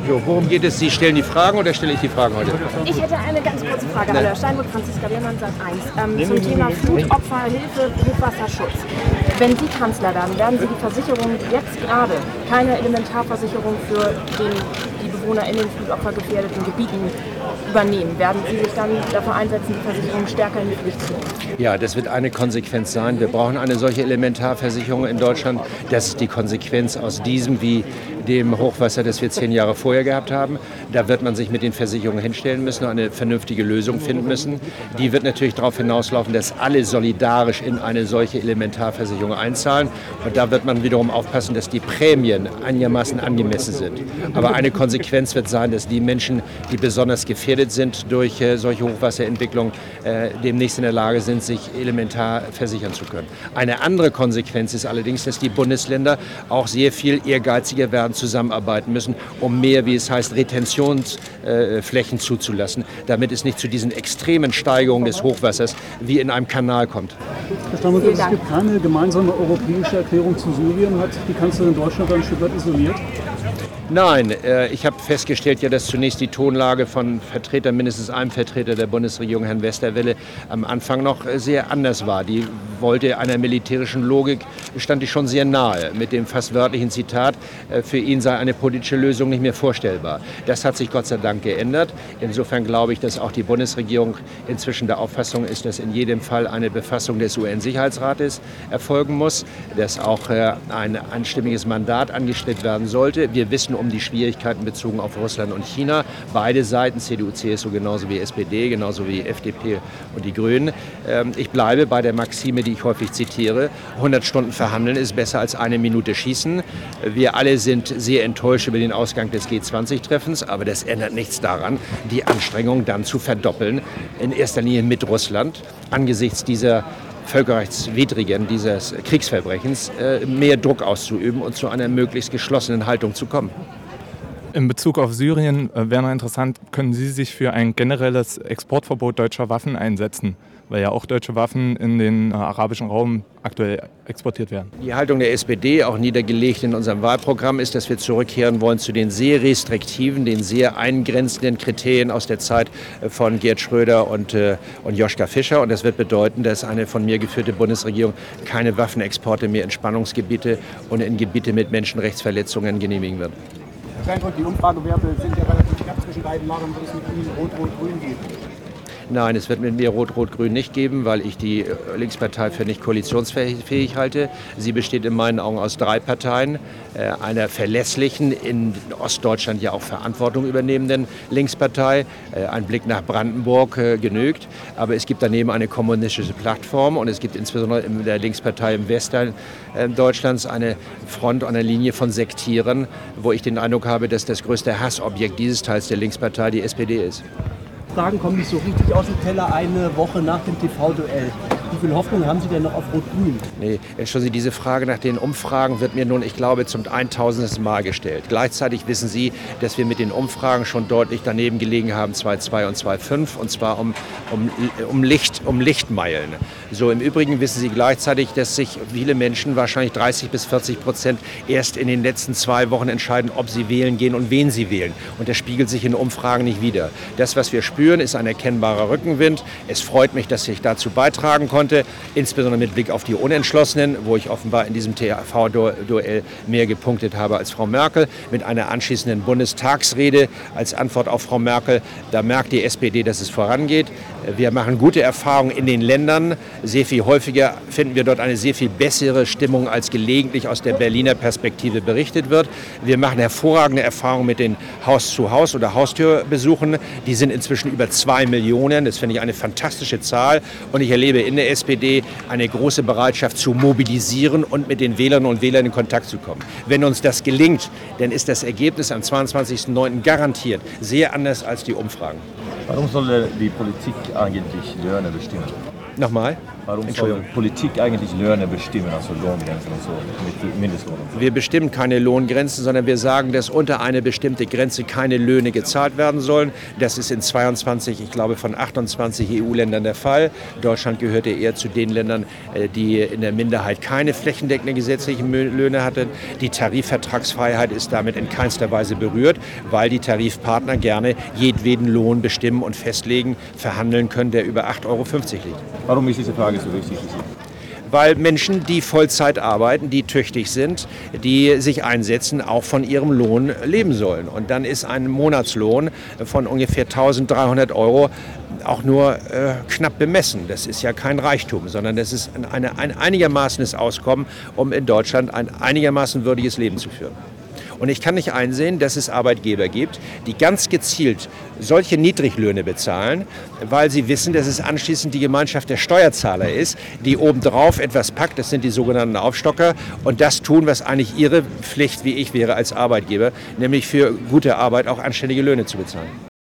So, worum geht es? Sie stellen die Fragen oder stelle ich die Fragen heute? Ich hätte eine ganz kurze Frage. Hallo, Steinbrück, Franziska Biermann, Sat.1. Zum Thema Flutopferhilfe, Hochwasserschutz. Wenn Sie Kanzler werden Sie die Versicherung jetzt gerade, keine Elementarversicherung für die Bewohner in den flutopfergefährdeten Gebieten übernehmen? Werden Sie sich dann dafür einsetzen, die Versicherung stärker in die Pflicht zu nehmen? Ja, das wird eine Konsequenz sein. Wir brauchen eine solche Elementarversicherung in Deutschland. Das ist die Konsequenz aus diesem wie dem Hochwasser, das wir 10 Jahre vorher gehabt haben. Da wird man sich mit den Versicherungen hinstellen müssen, eine vernünftige Lösung finden müssen. Die wird natürlich darauf hinauslaufen, dass alle solidarisch in eine solche Elementarversicherung einzahlen. Und da wird man wiederum aufpassen, dass die Prämien einigermaßen angemessen sind. Aber eine Konsequenz wird sein, dass die Menschen, die besonders gefährdet sind durch solche Hochwasserentwicklungen, demnächst in der Lage sind, sich elementar versichern zu können. Eine andere Konsequenz ist allerdings, dass die Bundesländer auch sehr viel ehrgeiziger werden, zusammenarbeiten müssen, um mehr, wie es heißt, Retentionsflächen zuzulassen, damit es nicht zu diesen extremen Steigerungen des Hochwassers wie in einem Kanal kommt. Herr Steinbrück, es gibt keine gemeinsame europäische Erklärung zu Syrien. Hat die Kanzlerin Deutschland ein Stück weit isoliert? Nein, ich habe festgestellt, ja, dass zunächst die Tonlage von mindestens einem Vertreter der Bundesregierung, Herrn Westerwelle, am Anfang noch sehr anders war. Die wollte einer militärischen Logik, stand die schon sehr nahe. Mit dem fast wörtlichen Zitat, für ihn sei eine politische Lösung nicht mehr vorstellbar. Das hat sich Gott sei Dank geändert. Insofern glaube ich, dass auch die Bundesregierung inzwischen der Auffassung ist, dass in jedem Fall eine Befassung des UN-Sicherheitsrates erfolgen muss, dass auch ein einstimmiges Mandat angestrebt werden sollte. Wir wissen um die Schwierigkeiten bezogen auf Russland und China. Beide Seiten, CDU, CSU, genauso wie SPD, genauso wie FDP und die Grünen. Ich bleibe bei der Maxime, die ich häufig zitiere. 100 Stunden verhandeln ist besser als 1 Minute schießen. Wir alle sind sehr enttäuscht über den Ausgang des G20-Treffens, aber das ändert nichts daran, die Anstrengungen dann zu verdoppeln, in erster Linie mit Russland, angesichts dieser völkerrechtswidrigen, dieses Kriegsverbrechens, mehr Druck auszuüben und zu einer möglichst geschlossenen Haltung zu kommen. In Bezug auf Syrien wäre noch interessant, können Sie sich für ein generelles Exportverbot deutscher Waffen einsetzen? Weil ja auch deutsche Waffen in den arabischen Raum aktuell exportiert werden. Die Haltung der SPD, auch niedergelegt in unserem Wahlprogramm, ist, dass wir zurückkehren wollen zu den sehr restriktiven, den sehr eingrenzenden Kriterien aus der Zeit von Gerd Schröder und Joschka Fischer. Und das wird bedeuten, dass eine von mir geführte Bundesregierung keine Waffenexporte mehr in Spannungsgebiete und in Gebiete mit Menschenrechtsverletzungen genehmigen wird. Herr Steinbrück, die Umfragewerte sind ja relativ knapp zwischen beiden Lagern, wird es mit Ihnen Rot-Rot-Grün geben? Nein, es wird mit mir Rot-Rot-Grün nicht geben, weil ich die Linkspartei für nicht koalitionsfähig halte. Sie besteht in meinen Augen aus 3 Parteien, einer verlässlichen, in Ostdeutschland ja auch Verantwortung übernehmenden Linkspartei. Ein Blick nach Brandenburg genügt, aber es gibt daneben eine kommunistische Plattform und es gibt insbesondere in der Linkspartei im Westen Deutschlands eine Front, eine Linie von Sektieren, wo ich den Eindruck habe, dass das größte Hassobjekt dieses Teils der Linkspartei die SPD ist. Fragen kommen nicht so richtig aus dem Teller eine Woche nach dem TV-Duell. Wie viel Hoffnung haben Sie denn noch auf Rot-Grün? Nee, schon Sie, diese Frage nach den Umfragen wird mir nun, ich glaube, zum 1000. Mal gestellt. Gleichzeitig wissen Sie, dass wir mit den Umfragen schon deutlich daneben gelegen haben, 2,2 und 2,5, und zwar um Lichtmeilen. So, im Übrigen wissen Sie gleichzeitig, dass sich viele Menschen, wahrscheinlich 30-40%, erst in den letzten 2 Wochen entscheiden, ob sie wählen gehen und wen sie wählen. Und das spiegelt sich in Umfragen nicht wider. Das, was wir spüren, ist ein erkennbarer Rückenwind. Es freut mich, dass ich dazu beitragen konnte, insbesondere mit Blick auf die Unentschlossenen, wo ich offenbar in diesem TV-Duell mehr gepunktet habe als Frau Merkel, mit einer anschließenden Bundestagsrede als Antwort auf Frau Merkel. Da merkt die SPD, dass es vorangeht. Wir machen gute Erfahrungen in den Ländern. Sehr viel häufiger finden wir dort eine sehr viel bessere Stimmung, als gelegentlich aus der Berliner Perspektive berichtet wird. Wir machen hervorragende Erfahrungen mit den Haus-zu-Haus- oder Haustürbesuchen. Die sind inzwischen über 2 Millionen. Das finde ich eine fantastische Zahl. Und ich erlebe in der SPD eine große Bereitschaft zu mobilisieren und mit den Wählerinnen und Wählern in Kontakt zu kommen. Wenn uns das gelingt, dann ist das Ergebnis am 22.09. garantiert sehr anders als die Umfragen. Warum soll die Politik eigentlich Löhne bestimmen? Nochmal? Warum soll Politik eigentlich Löhne bestimmen, also Lohngrenzen und so, mit Mindestlohn und so? Wir bestimmen keine Lohngrenzen, sondern wir sagen, dass unter eine bestimmte Grenze keine Löhne gezahlt werden sollen. Das ist in 22, ich glaube von 28 EU-Ländern der Fall. Deutschland gehörte eher zu den Ländern, die in der Minderheit keine flächendeckenden gesetzlichen Löhne hatten. Die Tarifvertragsfreiheit ist damit in keinster Weise berührt, weil die Tarifpartner gerne jedweden Lohn bestimmen und festlegen, verhandeln können, der über 8,50 € liegt. Warum ist diese Frage so wichtig für Sie? Weil Menschen, die Vollzeit arbeiten, die tüchtig sind, die sich einsetzen, auch von ihrem Lohn leben sollen. Und dann ist ein Monatslohn von ungefähr 1.300 € auch nur knapp bemessen. Das ist ja kein Reichtum, sondern das ist ein einigermaßenes Auskommen, um in Deutschland ein einigermaßen würdiges Leben zu führen. Und ich kann nicht einsehen, dass es Arbeitgeber gibt, die ganz gezielt solche Niedriglöhne bezahlen, weil sie wissen, dass es anschließend die Gemeinschaft der Steuerzahler ist, die obendrauf etwas packt, das sind die sogenannten Aufstocker, und das tun, was eigentlich ihre Pflicht, wie ich wäre als Arbeitgeber, nämlich für gute Arbeit auch anständige Löhne zu bezahlen.